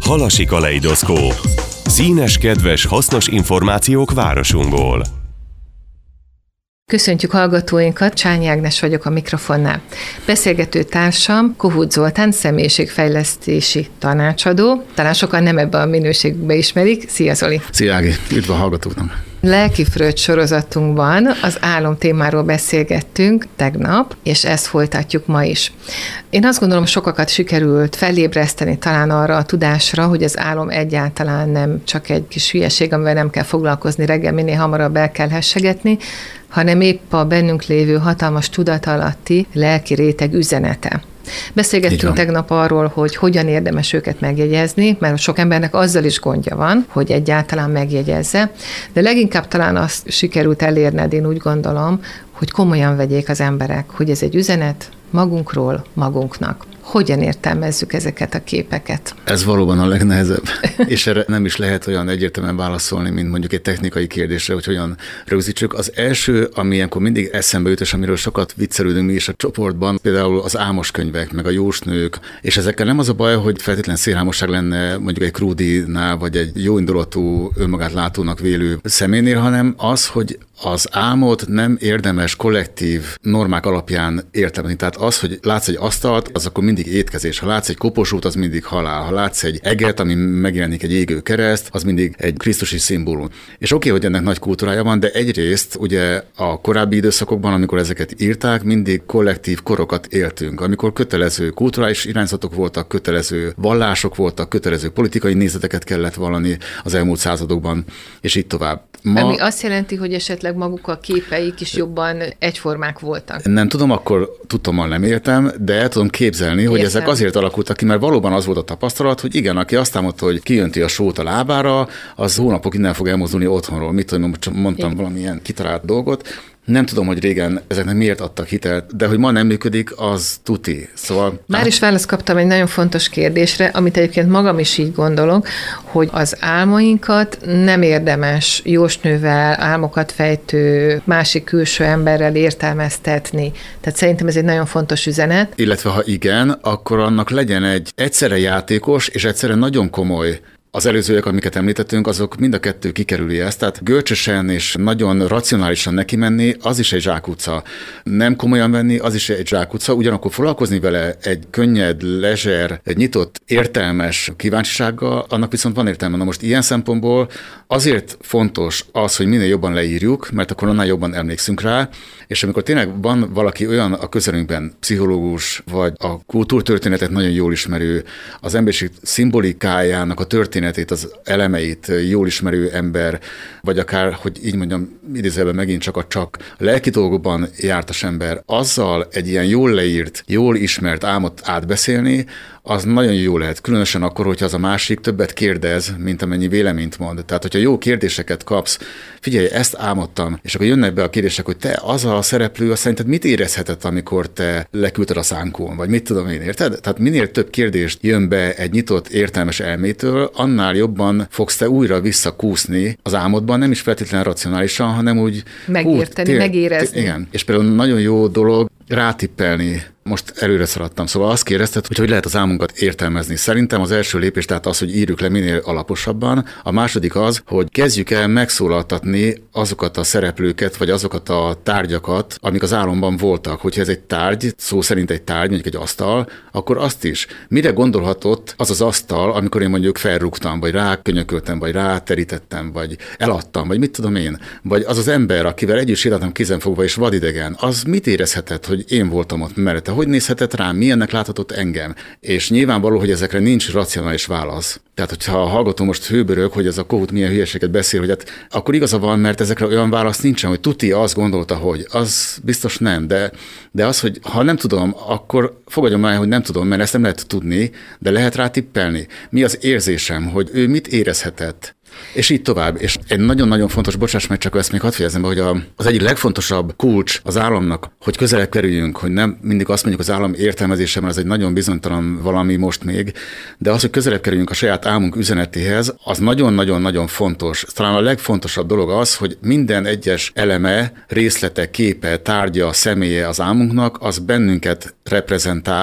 Halasi kaleidoszkóp. Színes, kedves, hasznos információk városunkból. Köszöntjük hallgatóinkat, Csányi Ágnes vagyok a mikrofonnál. Beszélgető társam Kohut Zoltán, személyiségfejlesztési tanácsadó. Talán sokan nem ebben a minőségben ismerik. Szia, Zoli! Szia, Ági! Üdv a hallgatóknak! Lelkifröld sorozatunkban az álom témáról beszélgettünk tegnap, és ezt folytatjuk ma is. Én azt gondolom, sokakat sikerült felébreszteni talán arra a tudásra, hogy az álom egyáltalán nem csak egy kis hülyeség, amivel nem kell foglalkozni, reggel minél hamarabb el kell hessegetni, hanem épp a bennünk lévő hatalmas tudatalatti lelki réteg üzenete. Beszélgettünk tegnap arról, hogy hogyan érdemes őket megjegyezni, mert sok embernek azzal is gondja van, hogy egyáltalán megjegyezze, de leginkább talán azt sikerült elérned, én úgy gondolom, hogy komolyan vegyék az emberek, hogy ez egy üzenet magunkról, magunknak. Hogyan értelmezzük ezeket a képeket? Ez valóban a legnehezebb, és erre nem is lehet olyan egyértelműen válaszolni, mint mondjuk egy technikai kérdésre, hogy hogyan rögzítsük. Az első, ami ilyenkor mindig eszembe jut, és amiről sokat viccelődünk mi is a csoportban, például az álmos könyvek, meg a jósnők, és ezekkel nem az a baj, hogy feltétlen szélhámosság lenne mondjuk egy Krúdinál, vagy egy jóindulatú, önmagát látónak vélő személynél, hanem az, hogy az álmot nem érdemes kollektív normák alapján értelmezni. Tehát az, hogy látsz egy asztalt, az akkor mindig étkezés. Ha látsz egy koposót, az mindig halál. Ha látsz egy eget, ami megjelenik egy égő kereszt, az mindig egy krisztusi szimbólum. És oké, hogy ennek nagy kultúrája van, de egyrészt ugye a korábbi időszakokban, amikor ezeket írták, mindig kollektív korokat éltünk, amikor kötelező kulturális irányzatok voltak, kötelező vallások voltak, kötelező politikai nézeteket kellett vallani az elmúlt századokban, és így tovább. Ami azt jelenti, hogy esetleg maguk a képeik is jobban egyformák voltak. Nem tudom, akkor tudtommal nem éltem, de el tudom képzelni, hogy ezek azért alakultak ki, mert valóban az volt a tapasztalat, hogy igen, aki azt álmodta, hogy kijönti a sót a lábára, az hónapokig nem fog elmozdulni otthonról. Mit tudom, mondtam valamilyen kitalált dolgot. Nem tudom, hogy régen ezeknek miért adtak hitelt, de hogy ma nem működik, az tuti. Szóval... Már is választ kaptam egy nagyon fontos kérdésre, amit egyébként magam is így gondolok, hogy az álmainkat nem érdemes jósnővel, álmokat fejtő, másik külső emberrel értelmeztetni. Tehát szerintem ez egy nagyon fontos üzenet. Illetve ha igen, akkor annak legyen egy egyszerre játékos és egyszerre nagyon komoly. Az előzőek, amiket említettünk, azok mind a kettő kikerüli ezt, tehát görcsösen és nagyon racionálisan neki menni, az is egy zsákutca. Nem komolyan venni, az is egy zsákutca, ugyanakkor foglalkozni vele egy könnyed, lezser, egy nyitott, értelmes kíváncsisággal, annak viszont van értelme. Na most ilyen szempontból azért fontos az, hogy minél jobban leírjuk, mert akkor annál jobban emlékszünk rá, és amikor tényleg van valaki olyan a közelünkben, pszichológus, vagy a kultúrtörténetet nagyon jól ismerő, az emberiség szimbolikájának a történetét, az elemeit jól ismerő ember, vagy akár, hogy így mondjam, idézőjelben megint csak a lelki dolgokban jártas ember, azzal egy ilyen jól leírt, jól ismert álmot átbeszélni, az nagyon jó lehet, különösen akkor, hogyha az a másik többet kérdez, mint amennyi véleményt mond. Tehát, hogyha jó kérdéseket kapsz, figyelj, ezt álmodtam, és akkor jönnek be a kérdések, hogy te, az a szereplő, azt szerinted mit érezhetett, amikor te leküldted a szánkón, vagy mit tudom én, érted? Tehát minél több kérdést jön be egy nyitott, értelmes elmétől, annál jobban fogsz te újra visszakúszni az álmodban, nem is feltétlenül racionálisan, hanem úgy megérteni, megérezni. Igen. És például nagyon jó dolog rátippelni. Most előre szaladtam, szóval azt kérdezted, hogy lehet az álmunkat értelmezni. Szerintem az első lépés tehát az, hogy írjuk le minél alaposabban. A második az, hogy kezdjük el megszólaltatni azokat a szereplőket, vagy azokat a tárgyakat, amik az álomban voltak. Hogyha ez egy tárgy, szó szerint egy tárgy, mondjuk egy asztal, akkor azt is. Mire gondolhatott az az asztal, amikor én mondjuk felrúgtam, vagy rákönyököltem, vagy ráterítettem, vagy eladtam, vagy mit tudom én. Vagy az az ember, akivel együtt sétáltam kézenfogva és vadidegen, az mit érezhetett, hogy én voltam ott mellette? Hogy nézhetett rám, milyennek láthatott engem? És nyilvánvaló, hogy ezekre nincs racionális válasz. Tehát, hogyha a hallgató most hőbörög, hogy ez a Kohut milyen hülyeséget beszél, hogy hát akkor igaza van, mert ezekre olyan válasz nincsen, hogy tuti azt gondolta, hogy az biztos nem, de az, hogy ha nem tudom, akkor fogadjam el, hogy nem tudom, mert ezt nem lehet tudni, de lehet rá tippelni. Mi az érzésem, hogy ő mit érezhetett? És így tovább. És egy nagyon-nagyon fontos, bocsáss meg, csak ezt még hadd fejezem be, hogy az egyik legfontosabb kulcs az államnak, hogy közelebb kerüljünk, hogy nem mindig azt mondjuk az állam értelmezése, mert ez egy nagyon bizonytalan valami most még, de az, hogy közelebb kerüljünk a saját álmunk üzenetéhez, az nagyon-nagyon-nagyon fontos. Talán a legfontosabb dolog az, hogy minden egyes eleme, részlete, képe, tárgya, személye az álmunknak, az bennünket reprezentál,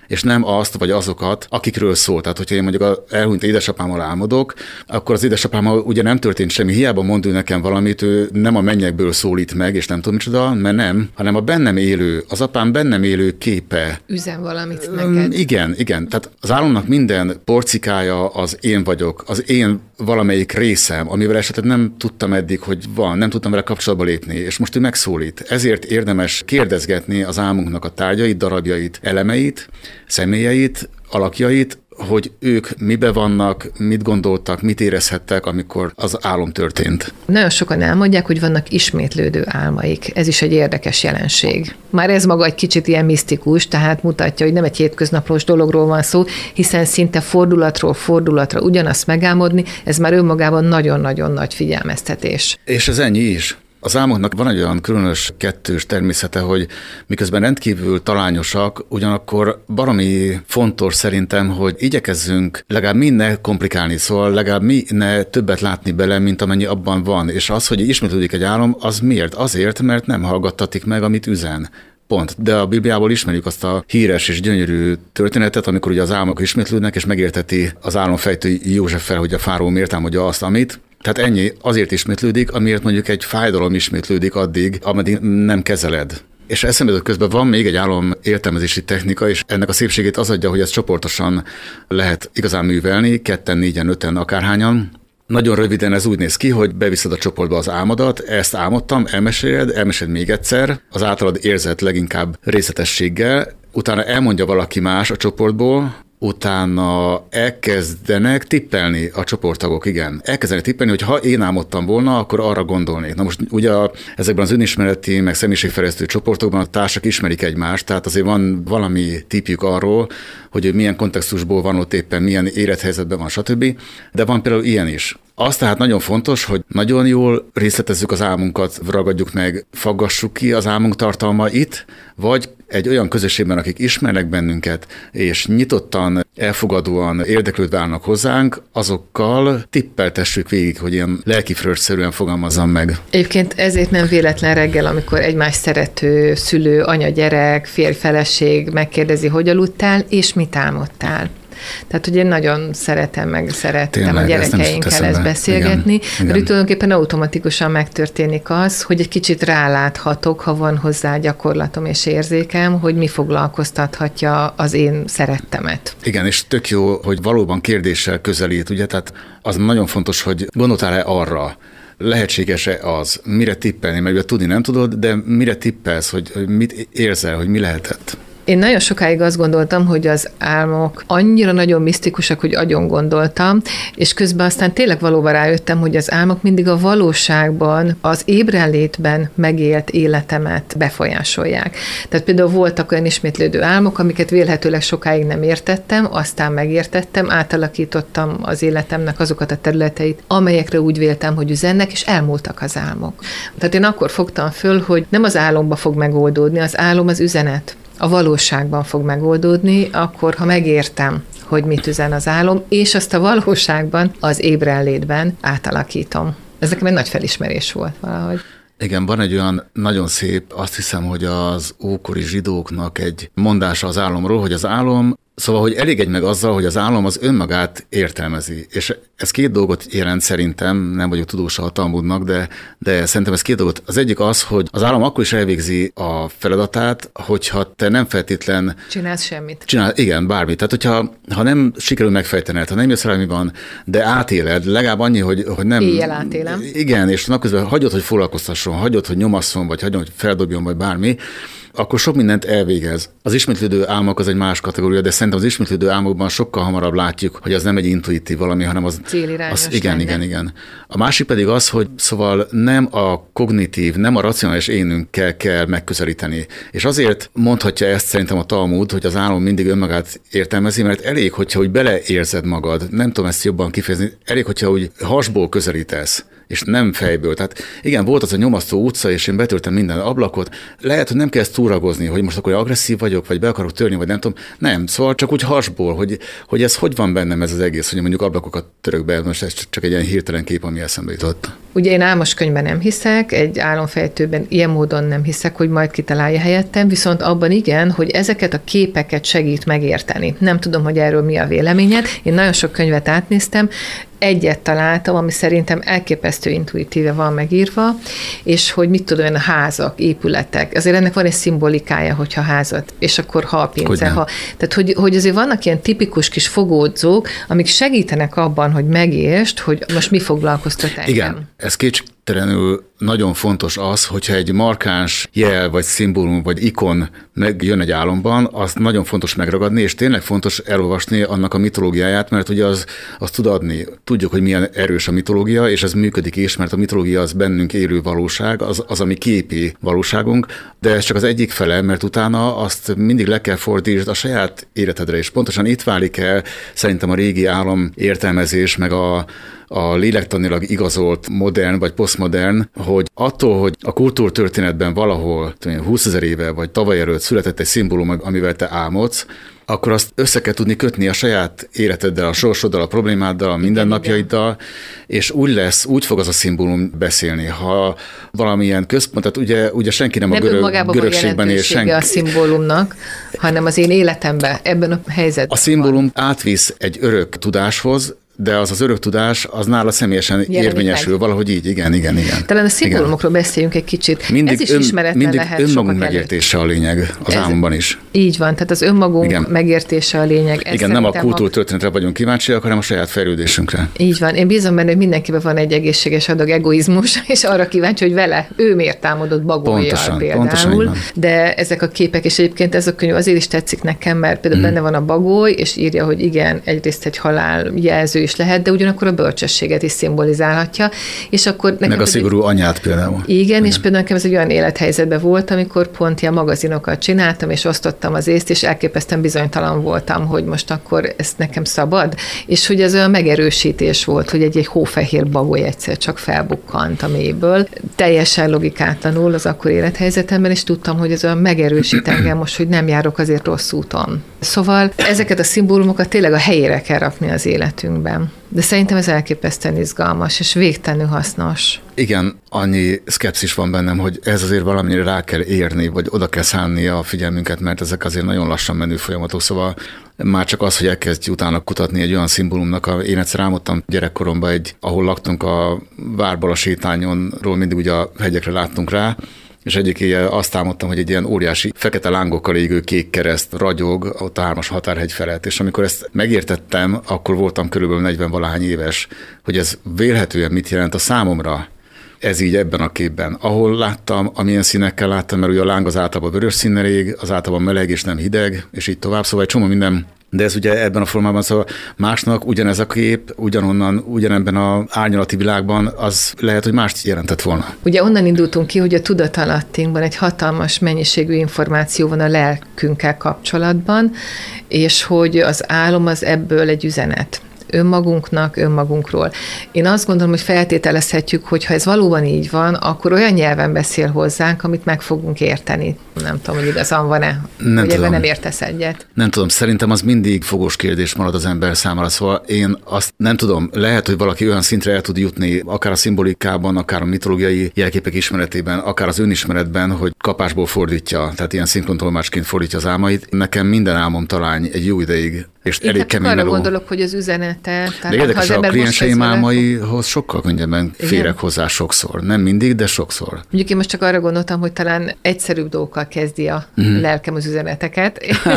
és nem azt vagy azokat, akikről szól. Tehát, hogyha én mondjuk elhunyt édesapámmal álmodok, akkor az édesapámmal ugye nem történt semmi, hiába mond ő nekem valamit, ő nem a mennyekből szólít meg, és nem tudom micsoda, mert nem, hanem a bennem élő, az apám bennem élő képe. Üzen valamit neked. Igen. Tehát az álomnak minden porcikája az én vagyok, az én valamelyik részem, amivel esetleg nem tudtam eddig, hogy van, nem tudtam vele kapcsolatba lépni, és most ő megszólít. Ezért érdemes kérdezgetni az álmunknak a tárgyait, darabjait, elemeit, személyeit, alakjait, hogy ők mibe vannak, mit gondoltak, mit érezhettek, amikor az álom történt. Nagyon sokan elmondják, hogy vannak ismétlődő álmaik. Ez is egy érdekes jelenség. Már ez maga egy kicsit ilyen misztikus, tehát mutatja, hogy nem egy hétköznapos dologról van szó, hiszen szinte fordulatról fordulatra ugyanazt megálmodni, ez már önmagában nagyon-nagyon nagy figyelmeztetés. És ez ennyi is. Az álmoknak van egy olyan különös kettős természete, hogy miközben rendkívül talányosak, ugyanakkor baromi fontos szerintem, hogy igyekezzünk legalább mi ne komplikálni, szóval legalább mi ne többet látni bele, mint amennyi abban van. És az, hogy ismétlődik egy álom, az miért? Azért, mert nem hallgattatik meg, amit üzen. Pont. De a Bibliából ismerjük azt a híres és gyönyörű történetet, amikor ugye az álmok ismétlődnek, és megérteti az álomfejtő Józseffel, hogy a fáraó miért támadja azt, amit. Tehát ennyi azért ismétlődik, amiért mondjuk egy fájdalom ismétlődik addig, ameddig nem kezeled. És eszembe jutott közben van még egy álom értelmezési technika, és ennek a szépségét az adja, hogy ezt csoportosan lehet igazán művelni, 2-en, 4-en, 5-en, akárhányan. Nagyon röviden ez úgy néz ki, hogy beviszed a csoportba az álmodat, ezt álmodtam, elmeséled még egyszer, az általad érzett leginkább részletességgel, utána elmondja valaki más a csoportból, utána elkezdenek tippelni a csoporttagok, igen. Elkezdenek tippelni, hogy ha én álmodtam volna, akkor arra gondolnék. Na most ugye ezekben az önismereti, meg személyiségfejlesztő csoportokban a társak ismerik egymást, tehát azért van valami tippjük arról, hogy milyen kontextusból van ott éppen, milyen élethelyzetben van, stb. De van például ilyen is. Az tehát nagyon fontos, hogy nagyon jól részletezzük az álmunkat, ragadjuk meg, faggassuk ki az álmunk tartalmait, vagy egy olyan közösségben, akik ismernek bennünket, és nyitottan, elfogadóan érdeklődve állnak hozzánk, azokkal tippeltessük végig, hogy ilyen lelkifröccsszerűen fogalmazzam meg. Egyébként ezért nem véletlen reggel, amikor egymás szerető szülő, anya, gyerek, férj, feleség megkérdezi, hogy aludtál, és mit álmodtál. Tehát, hogy én nagyon szeretem a gyerekeinkkel ezt beszélgetni, igen. mert tulajdonképpen automatikusan megtörténik az, hogy egy kicsit ráláthatok, ha van hozzá gyakorlatom és érzékem, hogy mi foglalkoztathatja az én szerettemet. Igen, és tök jó, hogy valóban kérdéssel közelít, ugye, tehát az nagyon fontos, hogy gondoltál-e arra, lehetséges-e az, mire tippelni, mert tudni nem tudod, de mire tippelsz, hogy mit érzel, hogy mi lehetett? Én nagyon sokáig azt gondoltam, hogy az álmok annyira nagyon misztikusak, hogy agyon gondoltam, és közben aztán tényleg valóban rájöttem, hogy az álmok mindig a valóságban, az ébrenlétben megélt életemet befolyásolják. Tehát például voltak olyan ismétlődő álmok, amiket vélhetőleg sokáig nem értettem, aztán megértettem, átalakítottam az életemnek azokat a területeit, amelyekre úgy véltem, hogy üzennek, és elmúltak az álmok. Tehát én akkor fogtam föl, hogy nem az álomba fog megoldódni, az álom az üzenet. A valóságban fog megoldódni, akkor, ha megértem, hogy mit üzen az álom, és azt a valóságban, az ébrenlétben átalakítom. Ez nekem egy nagy felismerés volt valahogy. Igen, van egy olyan nagyon szép, azt hiszem, hogy az ókori zsidóknak egy mondása az álomról, hogy az álom, szóval, hogy elégedj meg azzal, hogy az álom az önmagát értelmezi. És ez két dolgot jelent szerintem, nem vagyok tudósa a Talmudnak, de szerintem ez két dolgot. Az egyik az, hogy az álom akkor is elvégzi a feladatát, hogyha te nem feltétlen csinálsz semmit. Igen, bármit. Tehát, ha nem sikerül megfejtened, ha nem jössz rá, mi van, de átéled, legalább annyi, hogy nem... Éjjel átélem. Igen, és napközben hagyod, hogy foglalkoztasson, hagyod, hogy nyomasszon, vagy hagyod, hogy feldobjon, vagy bármi, akkor sok mindent elvégez. Az ismétlődő álmok az egy más kategória, de szerintem az ismétlődő álmokban sokkal hamarabb látjuk, hogy az nem egy intuitív valami, hanem az... Célirányos. Igen. A másik pedig az, hogy szóval nem a kognitív, nem a racionális énünkkel kell megközelíteni. És azért mondhatja ezt szerintem a Talmud, hogy az álom mindig önmagát értelmezi, mert elég, hogyha úgy beleérzed magad, nem tudom ezt jobban kifejezni, elég, hogyha úgy hasból közelítesz, és nem fejből. Tehát igen, volt az a nyomasztó utca, és én betörtem minden ablakot. Lehet, hogy nem kell ezt túragozni, hogy most akkor agresszív vagyok, vagy be akarok törni, vagy nem tudom. Nem, szóval csak úgy hasból, hogy ez hogy van bennem ez az egész, hogy mondjuk ablakokat török be, most ez csak egy ilyen hirtelen kép, ami eszembe jutott. Ugye én álmoskönyvben nem hiszek, egy álomfejtőben ilyen módon nem hiszek, hogy majd kitalálja helyettem, viszont abban igen, hogy ezeket a képeket segít megérteni. Nem tudom, hogy erről mi a véleményed. Én nagyon sok könyvet átnéztem, egyet találtam, ami szerintem elképesztő intuitíve van megírva, és hogy mit tudom én, a házak, épületek. Azért ennek van egy szimbolikája, hogyha házat, és akkor halpince. Tehát, hogy azért vannak ilyen tipikus kis fogódzók, amik segítenek abban, hogy megértsd, hogy most mi foglalkoztat engem. Igen, ez kétségtelenül nagyon fontos az, hogyha egy markáns jel, vagy szimbólum, vagy ikon megjön egy álomban, azt nagyon fontos megragadni, és tényleg fontos elolvasni annak a mitológiáját, mert ugye az tud adni. Tudjuk, hogy milyen erős a mitológia, és ez működik is, mert a mitológia az bennünk élő valóság, az ami képi valóságunk, de ez csak az egyik fele, mert utána azt mindig le kell fordítsd a saját életedre, és pontosan itt válik el szerintem a régi álom értelmezés, meg a lélektanilag igazolt modern vagy posztmodern, hogy attól, hogy a kultúrtörténetben valahol 20 000 éve vagy tavaly előtt született egy szimbólum, amivel te álmodsz, akkor azt össze kell tudni kötni a saját életeddel, a sorsoddal, a problémáddal, a mindennapjaiddal, és úgy fog az a szimbólum beszélni. Ha valamilyen központ, tehát ugye senki nem a görögségben él senki. A szimbólumnak, hanem az én életemben, ebben a helyzetben. A szimbólum átvisz egy örök tudáshoz, de az örök tudás, az nála személyesen érvényesül, valahogy így, igen. Talán a szimbólumokról beszéljünk egy kicsit. Mindig ez is ismeretlen lehet. Mindig önmagunk megértése a lényeg az álomban is. Így van, tehát az önmagunk megértése a lényeg. Igen, nem a kultúrtörténetre vagyunk kíváncsiak, hanem a saját fejlődésünkre. Így van. Én bízom benne, hogy mindenkiben van egy egészséges adag egoizmus, és arra kíváncsi, hogy vele ő miért támadott Bagólyjal például. De ezek a képek, és egyébként ez a könyv azért is tetszik nekem, mert például benne van a bagoly, és írja, hogy igen, egyrészt egy haláljelző is lehet, de ugyanakkor a bölcsességet is szimbolizálhatja, és akkor nekem meg a szigorú anyát például. Igen, és például nekem ez egy olyan élethelyzetben volt, amikor pont ilyen magazinokat csináltam, és osztottam az észt, és elképesztően bizonytalan voltam, hogy most akkor ez nekem szabad, és hogy ez olyan megerősítés volt, hogy egy hófehér bagoly egyszer csak felbukkant a mélyből, teljesen logikátlanul az akkor élethelyzetemben, és tudtam, hogy ez olyan megerősít engem most, hogy nem járok azért rossz úton. Szóval ezeket a szimbólumokat tényleg a helyére kell rakni az életünkben. De szerintem ez elképesztően izgalmas, és végtelenül hasznos. Igen, annyi szkepszis van bennem, hogy ez azért valamire rá kell érni, vagy oda kell szánni a figyelmünket, mert ezek azért nagyon lassan menő folyamatok, szóval már csak az, hogy elkezdj utána kutatni egy olyan szimbólumnak, én egyszer álmodtam gyerekkoromban ahol laktunk a várból a sétányonról, mindig ugye a hegyekre láttunk rá, és egyik éjjel azt álmodtam, hogy egy ilyen óriási fekete lángokkal égő kék kereszt ragyog ott a 3-as határhegy felett, és amikor ezt megértettem, akkor voltam körülbelül 40-valahány éves, hogy ez vélhetően mit jelent a számomra. Ez így ebben a képben. Ahol láttam, amilyen színekkel láttam, mert ugye a láng az általában vörös színnel ég, az általában meleg és nem hideg, és így tovább, szóval egy csomó minden. De ez ugye ebben a formában, szóval másnak ugyanez a kép, ugyanebben az árnyalati világban, az lehet, hogy mást jelentett volna. Ugye onnan indultunk ki, hogy a tudatalattinkban egy hatalmas mennyiségű információ van a lelkünkkel kapcsolatban, és hogy az álom az ebből egy üzenet. Önmagunkról. Én azt gondolom, hogy feltételezhetjük, hogy ha ez valóban így van, akkor olyan nyelven beszél hozzánk, amit meg fogunk érteni. Nem tudom, hogy igazán van-e, hogy ebben nem értesz egyet. Nem tudom, szerintem az mindig fogós kérdés marad az ember számára, szóval én azt nem tudom, lehet, hogy valaki olyan szintre el tud jutni, akár a szimbolikában, akár a mitológiai jelképek ismeretében, akár az önismeretben, hogy kapásból fordítja, tehát ilyen szinkrontolmácsként fordítja az álmait. Nekem minden álmom talán egy jó ideig, és én elég kemény arra gondolok, hogy az üzenete. De érdekes, a klienseim álmaihoz sokkal könnyebben férek hozzá sokszor. Nem mindig, de sokszor. Mondjuk én most csak arra gondoltam, hogy talán egyszerűbb dolgokkal kezdi a lelkem az üzeneteket,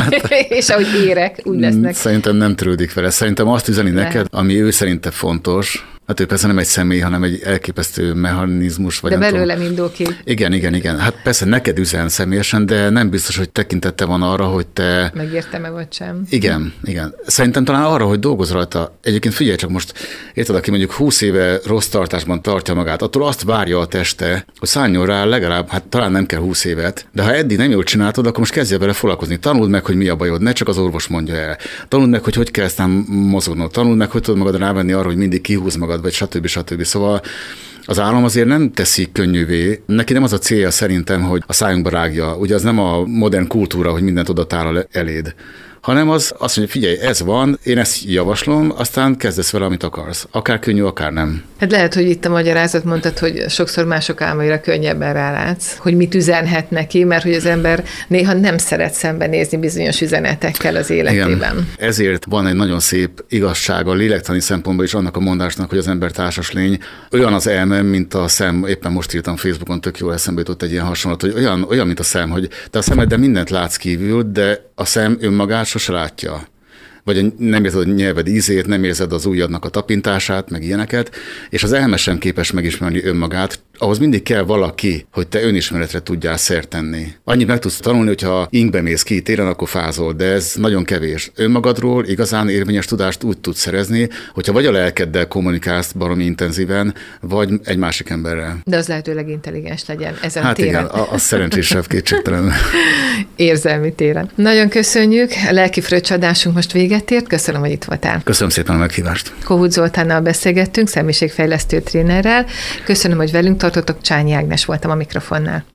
és ahogy érek, úgy lesznek. Szerintem nem törődik vele. Szerintem azt üzeni neked, ami ő szerinte fontos. Hát ő persze nem egy személy, hanem egy elképesztő mechanizmus. Vagy de belőlem indul ki. Igen. Hát persze neked üzen személyesen, de nem biztos, hogy tekintette van arra, hogy te... Megértem-e vagy sem. Igen. Szerintem talán arra, hogy dolgoz rajta. Egyébként figyelj csak most, érted, aki mondjuk 20 éve rossz tartásban tartja magát, attól azt várja a teste, hogy szálljon rá legalább, hát talán nem kell 20 évet, de ha eddig nem jól csináltad, akkor most kezdje vele foglalkozni. Tanuld meg, hogy mi a bajod, ne csak az orvos mondja el. Tanuld meg, hogy kell aztán mozognod. Tanuld meg, hogy tudod magad rávenni arra, hogy mindig kihúz magad, vagy stb. Szóval Az álom azért nem teszi könnyűvé. Neki nem az a célja szerintem, hogy a szájunkba rágja. Ugye az nem a modern kultúra, hogy mindent oda tál eléd, hanem azt mondja, figyelj, ez van, én ezt javaslom, aztán kezdesz vele, amit akarsz. Akár könnyű, akár nem. Hát lehet, hogy itt a magyarázat mondtad, hogy sokszor mások álmaira könnyebben rálátsz, hogy mit üzenhet neki, mert hogy az ember néha nem szeret szembenézni bizonyos üzenetekkel az életében. Igen. Ezért van egy nagyon szép igazsága a lélektani szempontból is annak a mondásnak, hogy az ember társas lény. Olyan az elme, mint a szem, éppen most írtam Facebookon, tök jó eszembe jutott egy ilyen hasonlat, hogy olyan, mint a szem, hogy te a szemeddel mindent látsz kívül, de a szem önmagát sose látja. Vagy nem érzed a nyelved ízét, nem érzed az ujjadnak a tapintását, meg ilyeneket, és az elme sem képes megismerni önmagát, ahhoz mindig kell valaki, hogy te önismeretre tudjál szert tenni. Annyit meg tudsz tanulni, hogyha ingbe mész ki téren, akkor fázol, de ez nagyon kevés. Önmagadról igazán érvényes tudást úgy tudsz szerezni, hogyha vagy a lelkeddel kommunikálsz baromi intenzíven, vagy egy másik emberrel. De az lehetőleg intelligens legyen ezen a téren. Hát igen, az szerencsésebb kétségtelen. Érzelmi téren. Nagyon köszönjük, a lelki fröccsadásunk most véget ért. Köszönöm, hogy itt voltál. Köszönöm szépen a meghívást. Kohut Zoltánnal beszélgettünk, személyiségfejlesztő trénerrel. Köszönöm, hogy velünk tartottok. Csányi Ágnes voltam a mikrofonnál.